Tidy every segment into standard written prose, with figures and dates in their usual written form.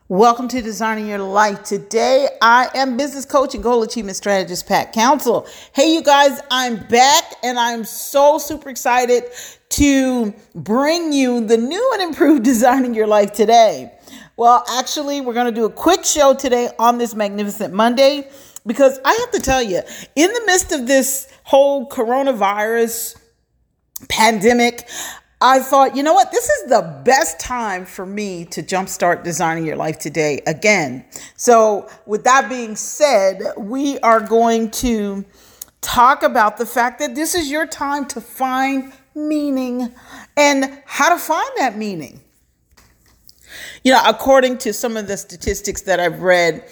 Welcome to Designing Your Life. Today, I am business coach and goal achievement strategist, Pat Council. Hey, you guys, I'm back and I'm so super excited to bring you the new and improved Designing Your Life today. Well, actually, we're going to do a quick show today on this magnificent Monday because I have to tell you, in the midst of this whole coronavirus pandemic, I thought, you know what? This is the best time for me to jumpstart Designing Your Life today again. So with that being said, we are going to talk about the fact that this is your time to find meaning and how to find that meaning. You know, according to some of the statistics that I've read,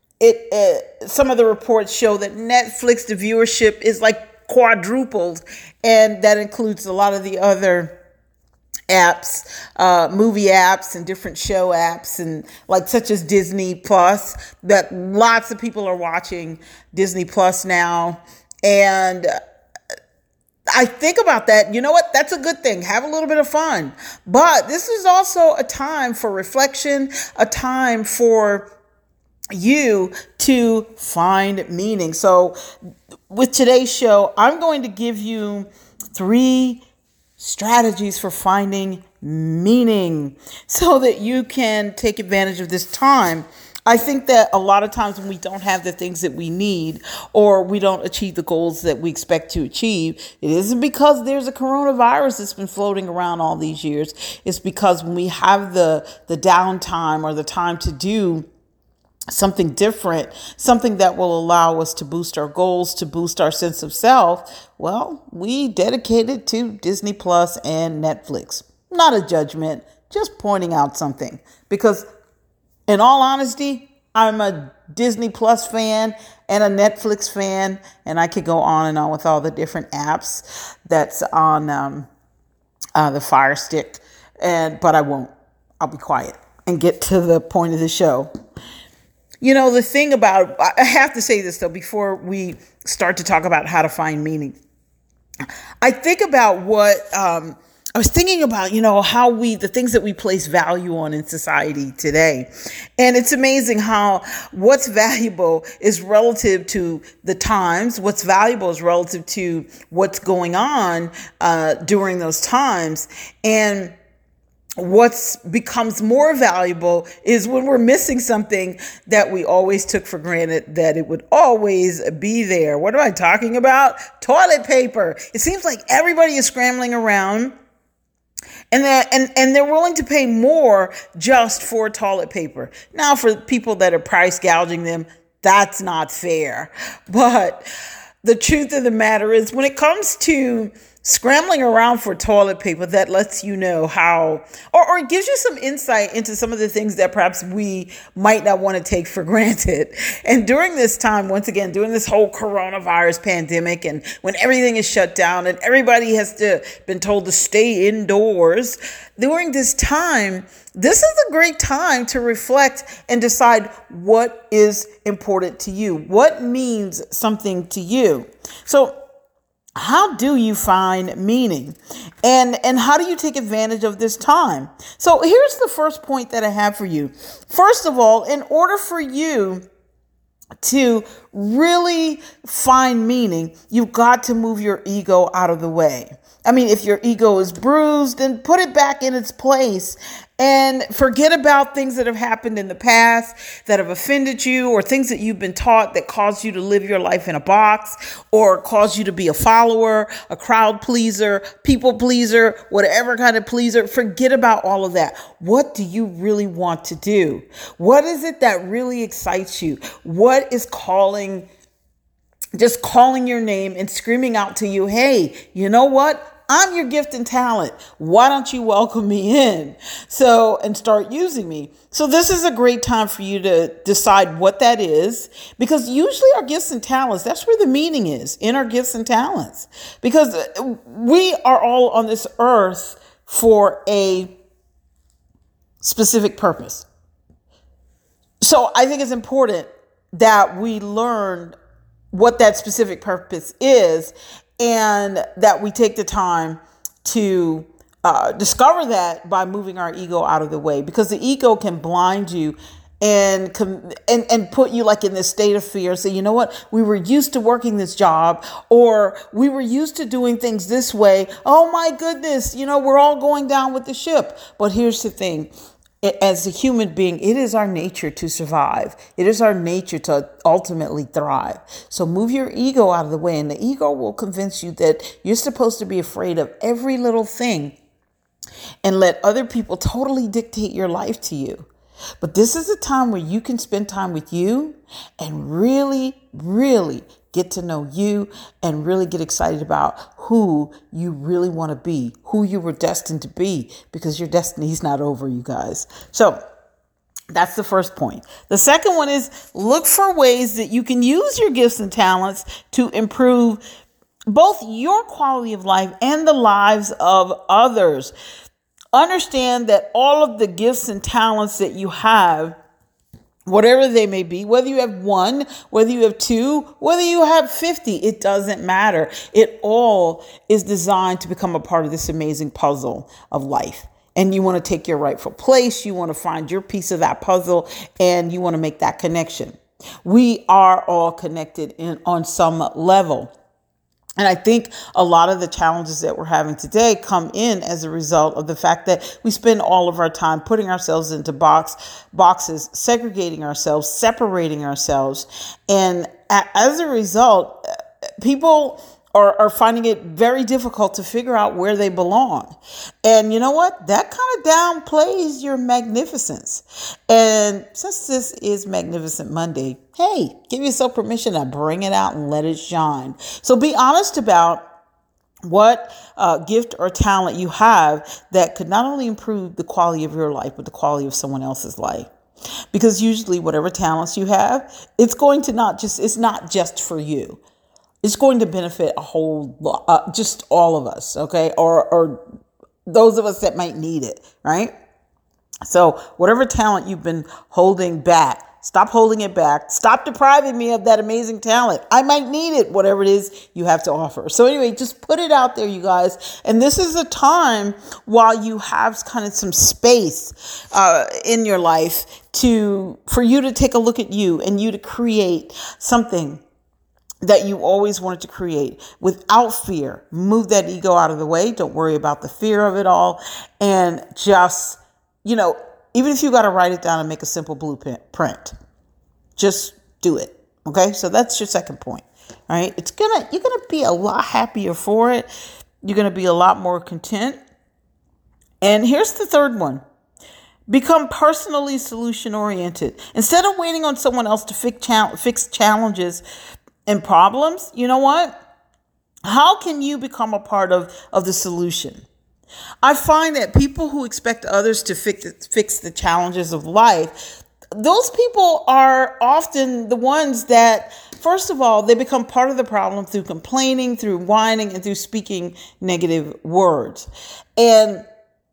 some of the reports show that Netflix, the viewership is like quadrupled, and that includes a lot of the other apps, movie apps and different show apps, and like such as Disney Plus, that lots of people are watching Disney Plus now. And I think about that. You know what? That's a good thing. Have a little bit of fun. But this is also a time for reflection, a time for you to find meaning. So with today's show, I'm going to give you 3 strategies for finding meaning so that you can take advantage of this time. I think that a lot of times when we don't have the things that we need or we don't achieve the goals that we expect to achieve, it isn't because there's a coronavirus that's been floating around all these years. It's because when we have the downtime or the time to do something different, something that will allow us to boost our goals, to boost our sense of self, well, we dedicate it to Disney Plus and Netflix. Not a judgment, just pointing out something. Because in all honesty, I'm a Disney Plus fan and a Netflix fan, and I could go on and on with all the different apps that's on the Fire Stick, but I won't. I'll be quiet and get to the point of the show. You know, the thing about, I have to say this though, before we start to talk about how to find meaning. I think about I was thinking about, how the things that we place value on in society today. And it's amazing how what's valuable is relative to the times. What's valuable is relative to what's going on during those times. And what becomes more valuable is when we're missing something that we always took for granted that it would always be there. What am I talking about? Toilet paper. It seems like everybody is scrambling around and they're willing to pay more just for toilet paper. Now, for people that are price gouging them, that's not fair. But the truth of the matter is, when it comes to scrambling around for toilet paper, that lets you know how, or it gives you some insight into some of the things that perhaps we might not want to take for granted. And during this time, once again, during this whole coronavirus pandemic, and when everything is shut down and everybody has been told to stay indoors, during this time, this is a great time to reflect and decide what is important to you, what means something to you. So how do you find meaning? And how do you take advantage of this time? So here's the first point that I have for you. First of all, in order for you to really find meaning, you've got to move your ego out of the way. I mean, if your ego is bruised, then put it back in its place and forget about things that have happened in the past that have offended you, or things that you've been taught that caused you to live your life in a box, or caused you to be a follower, a crowd pleaser, people pleaser, whatever kind of pleaser. Forget about all of that. What do you really want to do? What is it that really excites you? What is just calling your name and screaming out to you, hey, you know what? I'm your gift and talent. Why don't you welcome me in? And start using me. So this is a great time for you to decide what that is, because usually our gifts and talents, that's where the meaning is, in our gifts and talents, because we are all on this earth for a specific purpose. So I think it's important that we learn what that specific purpose is, and that we take the time to discover that by moving our ego out of the way, because the ego can blind you and put you like in this state of fear. Say, you know what? We were used to working this job, or we were used to doing things this way. Oh my goodness, we're all going down with the ship. But here's the thing. As a human being, it is our nature to survive. It is our nature to ultimately thrive. So move your ego out of the way, and the ego will convince you that you're supposed to be afraid of every little thing and let other people totally dictate your life to you. But this is a time where you can spend time with you and really, really get to know you and really get excited about who you really want to be, who you were destined to be, because your destiny is not over, you guys. So that's the first point. The second one is look for ways that you can use your gifts and talents to improve both your quality of life and the lives of others. Understand that all of the gifts and talents that you have, whatever they may be, whether you have one, whether you have two, whether you have 50, it doesn't matter. It all is designed to become a part of this amazing puzzle of life. And you want to take your rightful place. You want to find your piece of that puzzle, and you want to make that connection. We are all connected on some level. And I think a lot of the challenges that we're having today come in as a result of the fact that we spend all of our time putting ourselves into boxes, segregating ourselves, separating ourselves. And as a result, people are finding it very difficult to figure out where they belong. And you know what? That kind of downplays your magnificence. And since this is Magnificent Monday, hey, give yourself permission to bring it out and let it shine. So be honest about what gift or talent you have that could not only improve the quality of your life, but the quality of someone else's life. Because usually whatever talents you have, it's not just for you. It's going to benefit a whole lot, just all of us, okay? Or those of us that might need it, right? So whatever talent you've been holding back, stop holding it back. Stop depriving me of that amazing talent. I might need it, whatever it is you have to offer. So anyway, just put it out there, you guys. And this is a time while you have kind of some space in your life for you to take a look at you and you to create something that you always wanted to create without fear. Move that ego out of the way. Don't worry about the fear of it all. And just, even if you got to write it down and make a simple blueprint, just do it. Okay. So that's your second point. All right. You're going to be a lot happier for it. You're going to be a lot more content. And here's the third one. Become personally solution oriented. Instead of waiting on someone else to fix challenges and problems, you know what? How can you become a part of the solution? I find that people who expect others to fix the challenges of life, those people are often the ones that, first of all, they become part of the problem through complaining, through whining, and through speaking negative words. And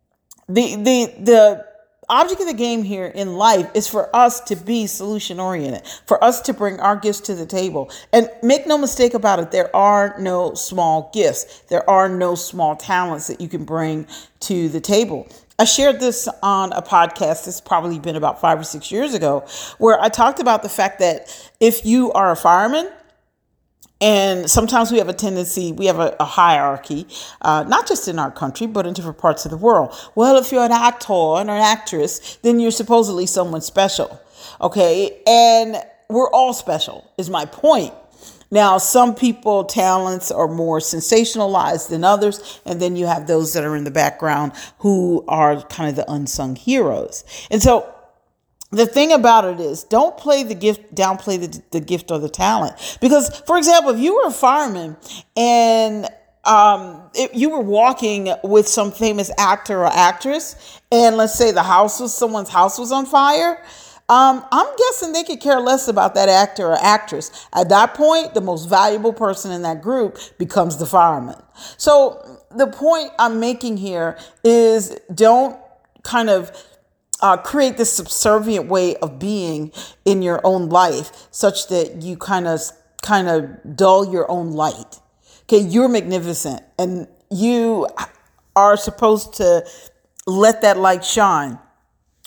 the object of the game here in life is for us to be solution oriented, for us to bring our gifts to the table. And make no mistake about it, there are no small gifts. There are no small talents that you can bring to the table. I shared this on a podcast. It's probably been about 5 or 6 years ago, where I talked about the fact that if you are a fireman, and sometimes we have a hierarchy, not just in our country, but in different parts of the world. Well, if you're an actor and an actress, then you're supposedly someone special. Okay. And we're all special is my point. Now, some people talents are more sensationalized than others. And then you have those that are in the background who are kind of the unsung heroes. And so the thing about it is, don't downplay the gift or the talent. Because, for example, if you were a fireman and if you were walking with some famous actor or actress, and let's say someone's house was on fire, I'm guessing they could care less about that actor or actress. At that point, the most valuable person in that group becomes the fireman. So the point I'm making here is don't kind of create this subservient way of being in your own life such that you kind of dull your own light. Okay, you're magnificent and you are supposed to let that light shine.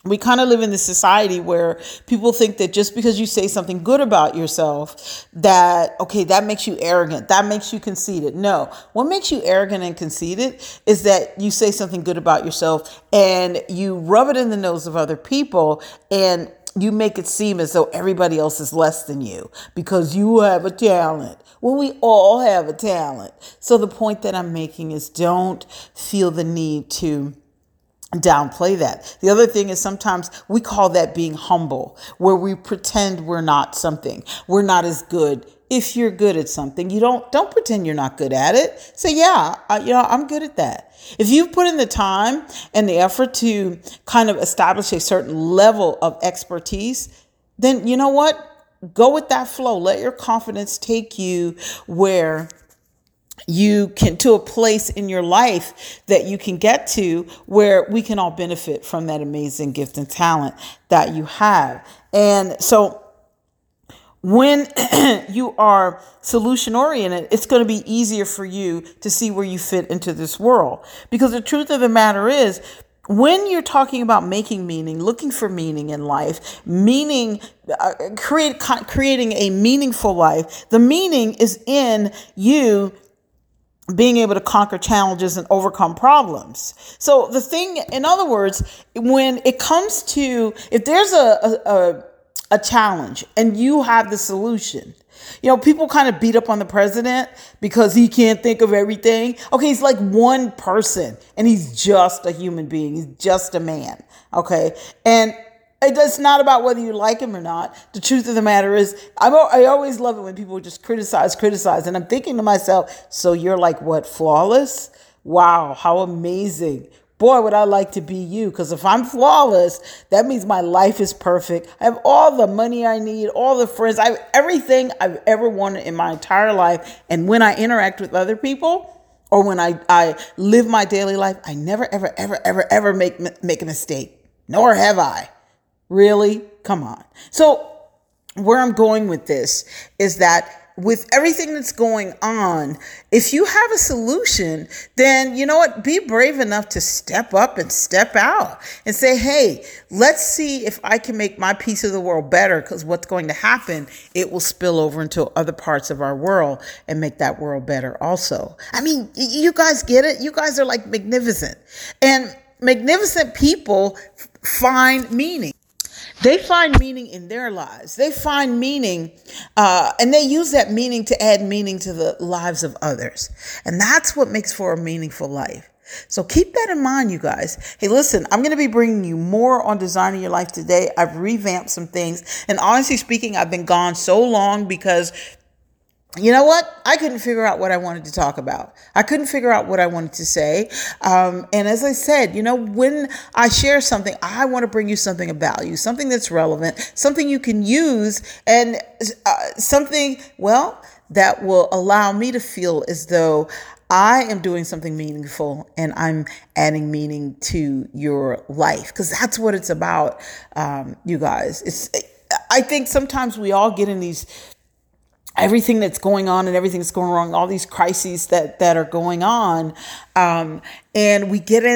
we kind of live in this society where people think that just because you say something good about yourself, that, okay, that makes you arrogant, that makes you conceited. No, what makes you arrogant and conceited is that you say something good about yourself and you rub it in the nose of other people, and you make it seem as though everybody else is less than you because you have a talent. Well, we all have a talent. So the point that I'm making is, don't feel the need to downplay that. The other thing is, sometimes we call that being humble, where we pretend we're not something. We're not as good. If you're good at something, you don't pretend you're not good at it. Say, yeah, I'm good at that. If you've put in the time and the effort to kind of establish a certain level of expertise, then you know what? Go with that flow. Let your confidence take you where you can, to a place in your life that you can get to where we can all benefit from that amazing gift and talent that you have. And so when you are solution oriented, it's going to be easier for you to see where you fit into this world. Because the truth of the matter is, when you're talking about making meaning, looking for meaning in life, creating a meaningful life, the meaning is in you being able to conquer challenges and overcome problems. So the thing, in other words, when it comes to, if there's a challenge and you have the solution, people kind of beat up on the president because he can't think of everything. Okay, he's like one person and he's just a human being. He's just a man. Okay. And it's not about whether you like him or not. The truth of the matter is, I always love it when people just criticize. And I'm thinking to myself, so you're like, what, flawless? Wow, how amazing. Boy, would I like to be you, because if I'm flawless, that means my life is perfect. I have all the money I need, all the friends, I have everything I've ever wanted in my entire life. And when I interact with other people, or when I live my daily life, I never, ever, ever, ever, ever make a mistake. Nor have I. Really? Come on. So where I'm going with this is that with everything that's going on, if you have a solution, then you know what? Be brave enough to step up and step out and say, hey, let's see if I can make my piece of the world better, because what's going to happen, it will spill over into other parts of our world and make that world better also. I mean, you guys get it? You guys are like magnificent. And magnificent people find meaning. They find meaning in their lives. They find meaning, and they use that meaning to add meaning to the lives of others. And that's what makes for a meaningful life. So keep that in mind, you guys. Hey, listen, I'm going to be bringing you more on designing your life today. I've revamped some things. And honestly speaking, I've been gone so long because you know what? I couldn't figure out what I wanted to talk about. I couldn't figure out what I wanted to say. And as I said, when I share something, I want to bring you something of value, something that's relevant, something you can use, and something, that will allow me to feel as though I am doing something meaningful and I'm adding meaning to your life. Because that's what it's about, you guys. I think sometimes we all get in these everything that's going on and everything that's going wrong, all these crises that are going on. And we get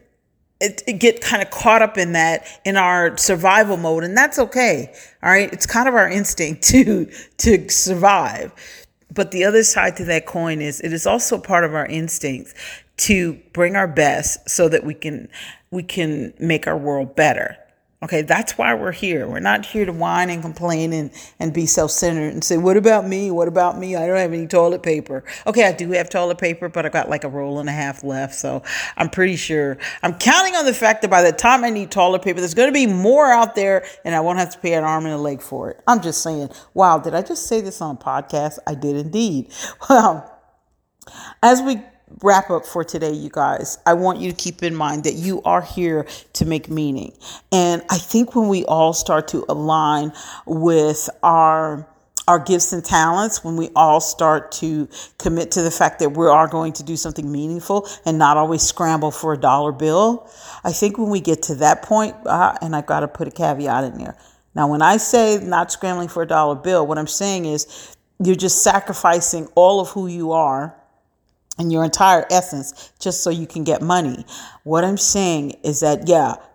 kind of caught up in that, in our survival mode. And that's okay. All right. It's kind of our instinct to survive. But the other side to that coin is, it is also part of our instincts to bring our best so that we can make our world better. Okay, that's why we're here. We're not here to whine and complain and be self-centered and say, what about me? What about me? I don't have any toilet paper. Okay, I do have toilet paper, but I got like a roll and a half left. So I'm pretty sure, I'm counting on the fact that by the time I need toilet paper, there's going to be more out there and I won't have to pay an arm and a leg for it. I'm just saying, wow, did I just say this on a podcast? I did indeed. Well, as we wrap up for today, you guys, I want you to keep in mind that you are here to make meaning. And I think when we all start to align with our gifts and talents, when we all start to commit to the fact that we are going to do something meaningful and not always scramble for a dollar bill, I think when we get to that point, and I got to put a caveat in there. Now, when I say not scrambling for a dollar bill, what I'm saying is you're just sacrificing all of who you are and your entire essence just so you can get money. What I'm saying is that,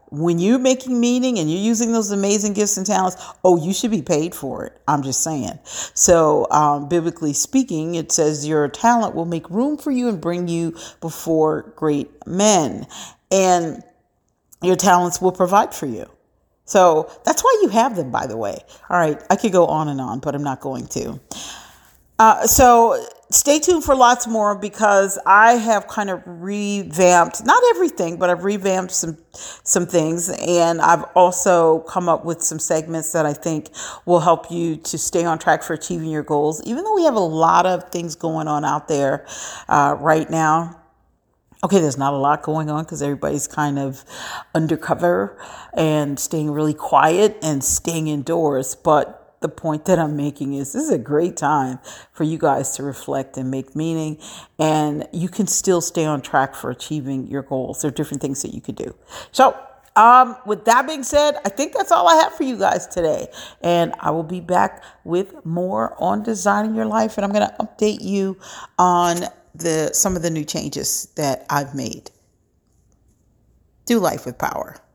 when you're making meaning and you're using those amazing gifts and talents, oh, you should be paid for it. I'm just saying. So biblically speaking, it says your talent will make room for you and bring you before great men. And your talents will provide for you. So that's why you have them, by the way. All right, I could go on and on, but I'm not going to. So stay tuned for lots more, because I have kind of revamped, not everything, but I've revamped some things. And I've also come up with some segments that I think will help you to stay on track for achieving your goals. Even though we have a lot of things going on out there right now. Okay, there's not a lot going on because everybody's kind of undercover and staying really quiet and staying indoors. But the point that I'm making is this is a great time for you guys to reflect and make meaning, and you can still stay on track for achieving your goals. There are different things that you could do. So with that being said, I think that's all I have for you guys today. And I will be back with more on designing your life. And I'm going to update you on some of the new changes that I've made. Do life with power.